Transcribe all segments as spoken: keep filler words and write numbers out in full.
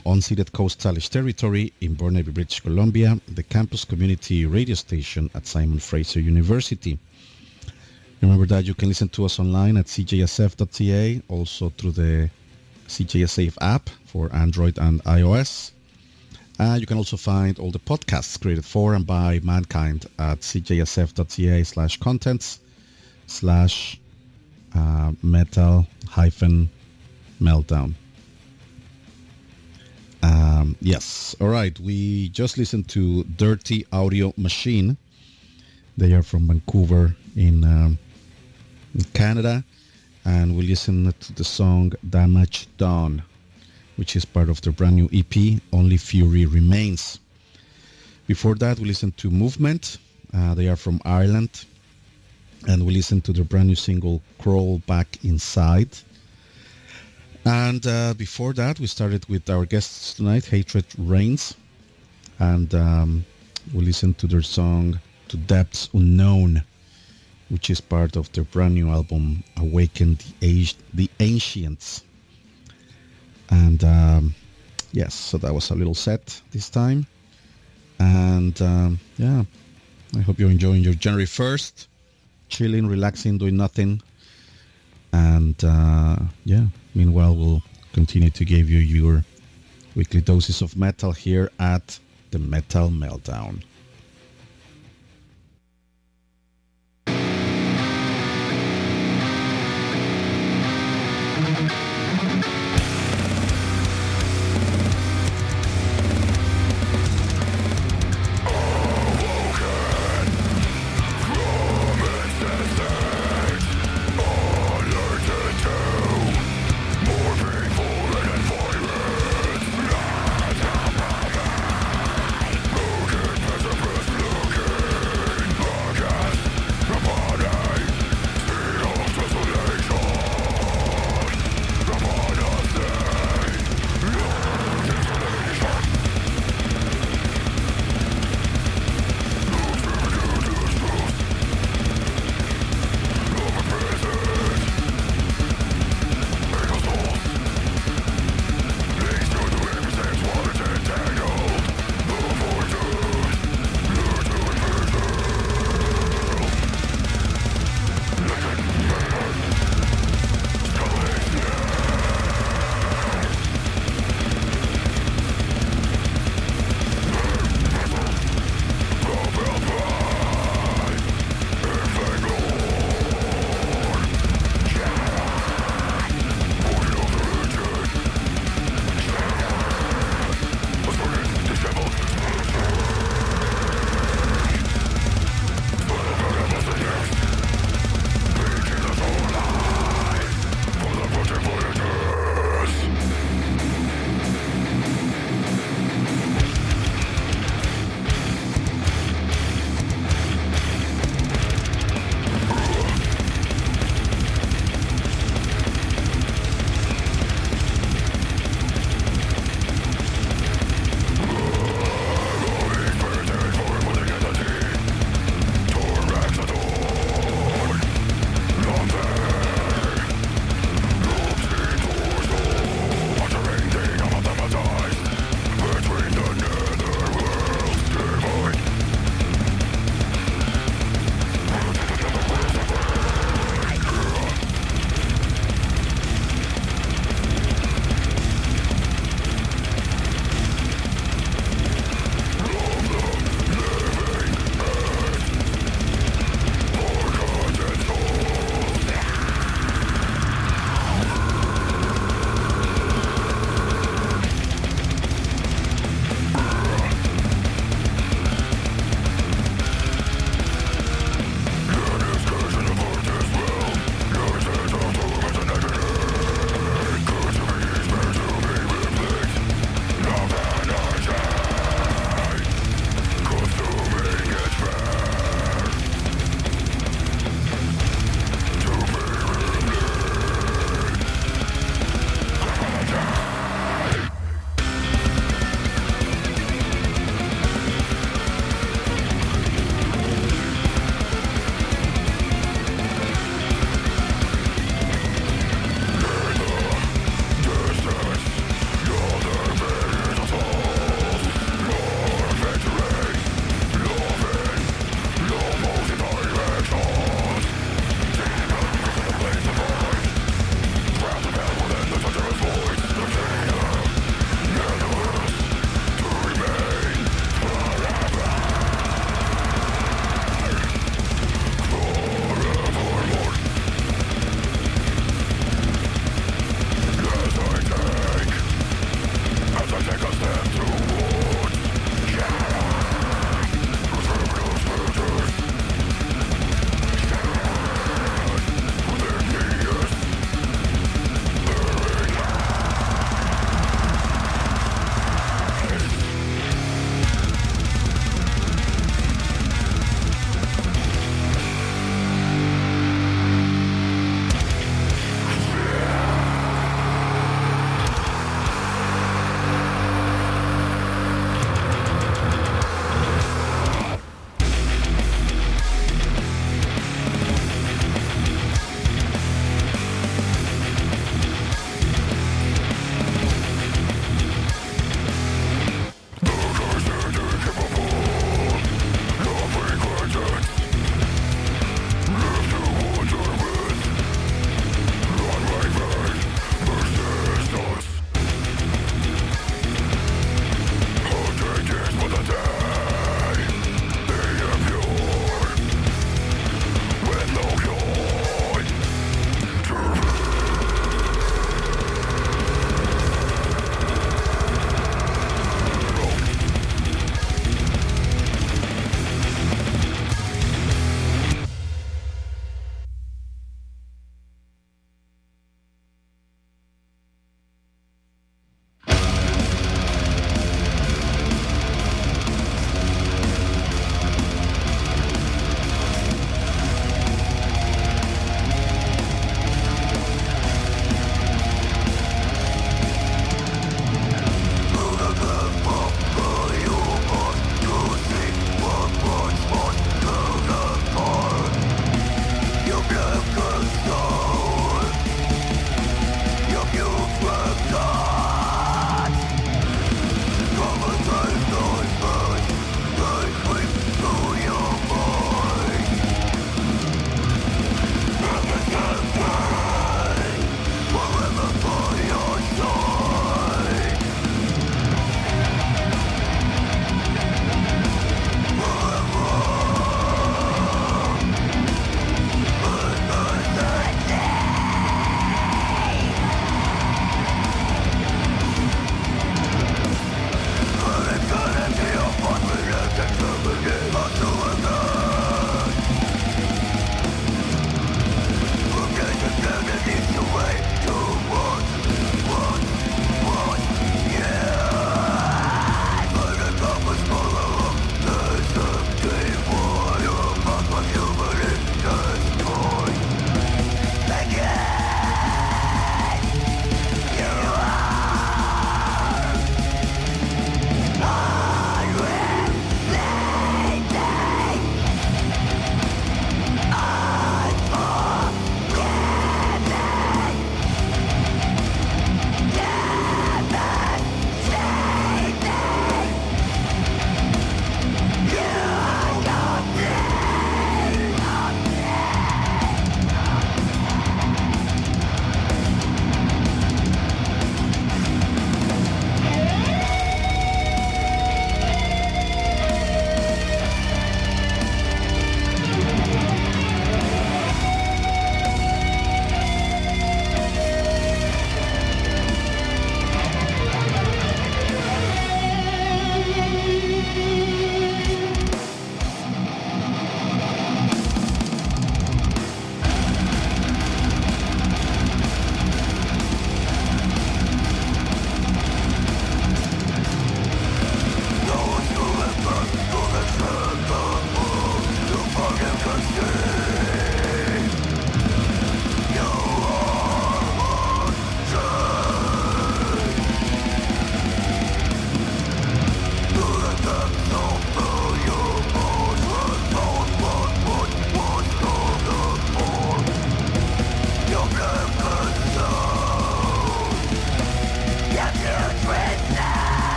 from unceded Coast Salish territory in Burnaby, British Columbia, the campus community radio station at Simon Fraser University. Remember that you can listen to us online at c j s f dot c a, also through the C J S F app for Android and iOS. Uh, you can also find all the podcasts created for and by mankind at c j s f dot c a slash contents slash metal hyphen meltdown. Um, yes, all right. We just listened to Dirty Audio Machine. They are from Vancouver in, um, in Canada. And we listened to the song Damage Done, which is part of their brand new E P, Only Fury Remains. Before that, we listened to Movement. Uh, they are from Ireland. And we listened to their brand new single, Crawl Back Inside. And uh, before that, we started with our guests tonight, Hatred Reigns. And um, we listened to their song, To Depths Unknown, which is part of their brand new album, Awaken the, Age- the Ancients. And um, yes, so that was a little set this time. And um, yeah, I hope you're enjoying your January first. Chilling, relaxing, doing nothing. And uh, yeah, meanwhile, we'll continue to give you your weekly doses of metal here at the Metal Meltdown. Broken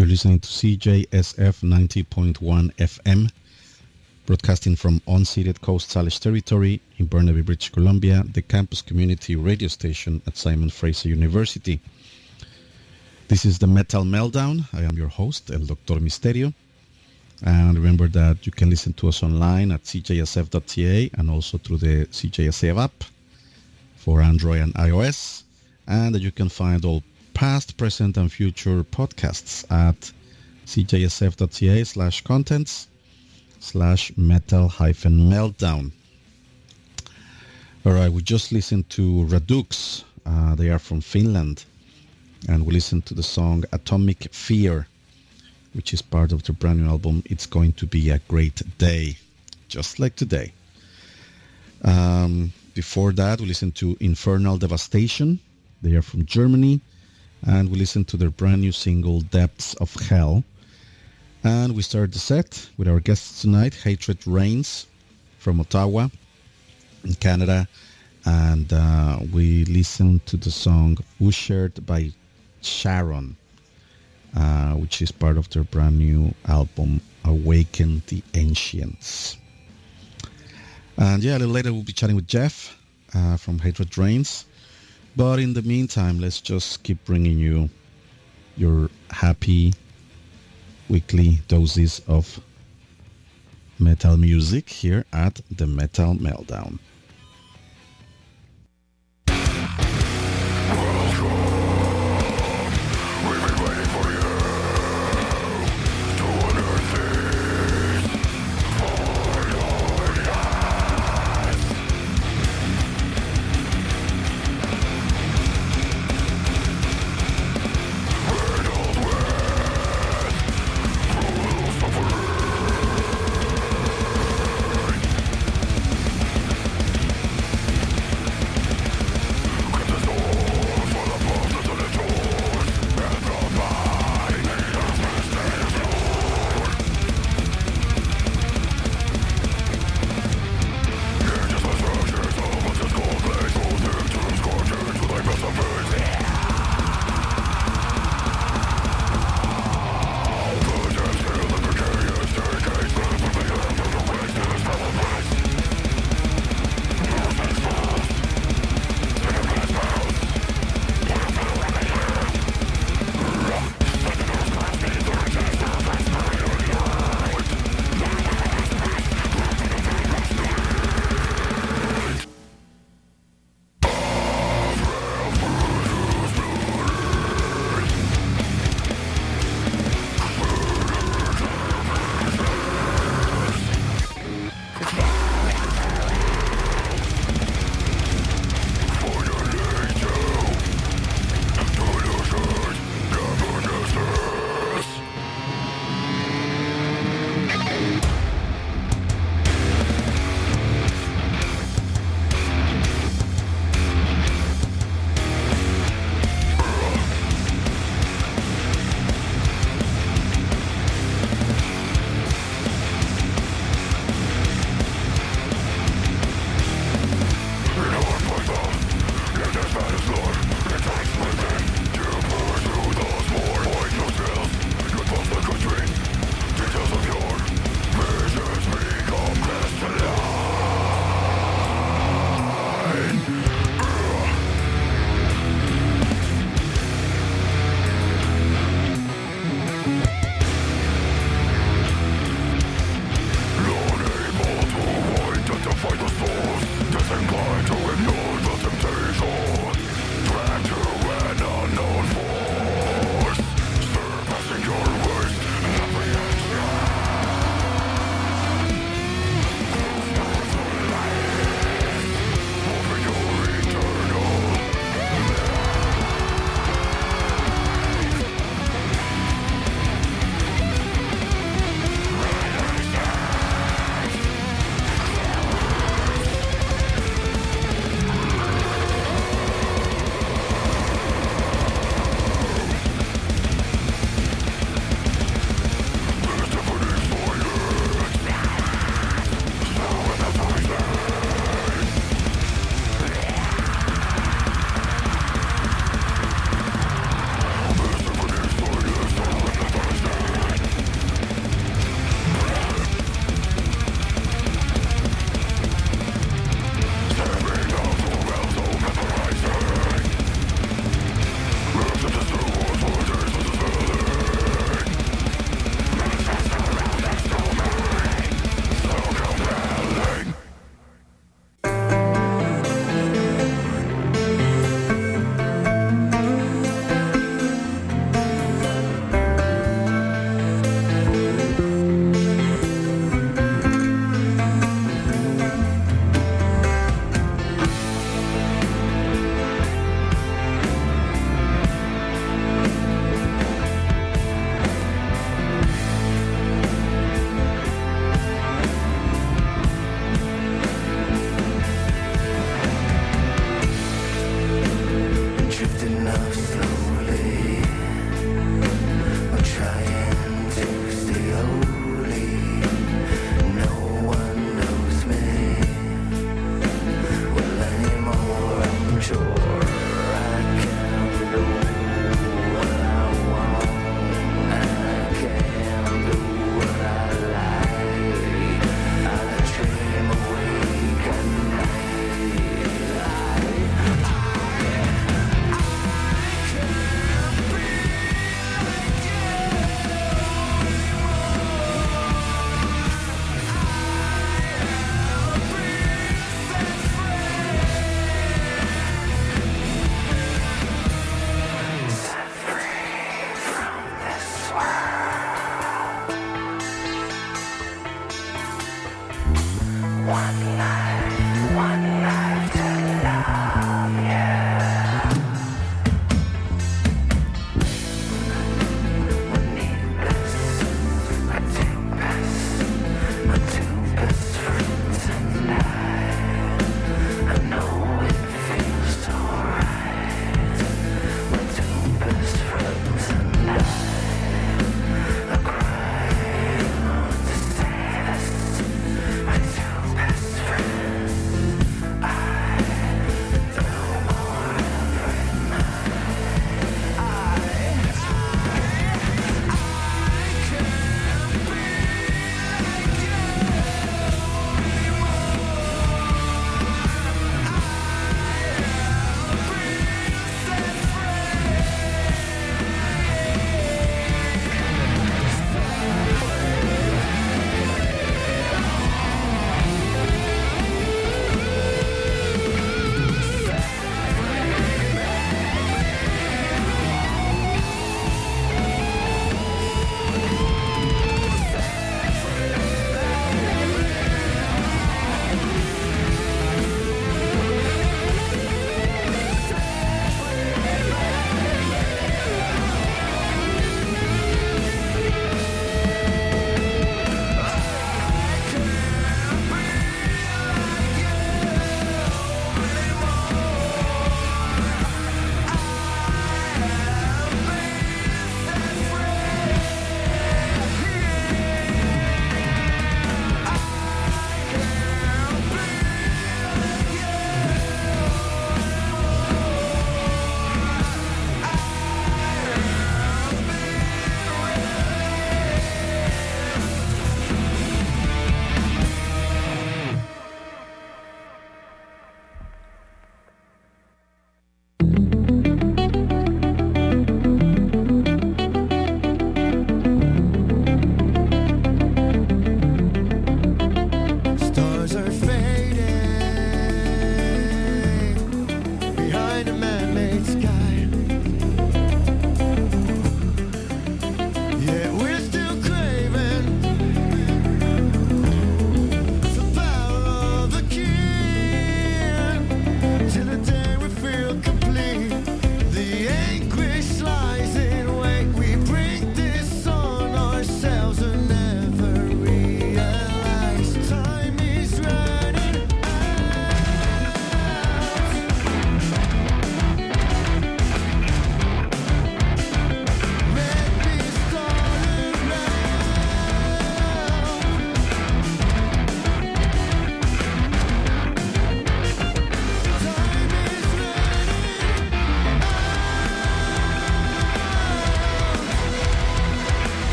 You're listening to C J S F ninety point one F M, broadcasting from unceded Coast Salish territory in Burnaby, British Columbia, the campus community radio station at Simon Fraser University. This is the Metal Meltdown. I am your host, El Doctor Misterio. And remember that you can listen to us online at c j s f dot c a and also through the C J S F app for Android and iOS. And that you can find all past, present, and future podcasts at c j s f dot c a slash contents slash metal hyphen meltdown. All right, we just listened to Radux. Uh, they are from Finland. And we listened to the song Atomic Fear, which is part of their brand new album, It's Going to Be a Great Day, just like today. Um, before that, we listened to Infernal Devastation. They are from Germany. And we listened to their brand new single, Depths of Hell. And we started the set with our guests tonight, Hatred Reigns from Ottawa in Canada. And uh, we listened to the song Ushered by Sharon, uh, which is part of their brand new album, Awaken the Ancients. And yeah, a little later we'll be chatting with Jeff uh, from Hatred Reigns. But in the meantime, let's just keep bringing you your happy weekly doses of metal music here at the Metal Meltdown. One.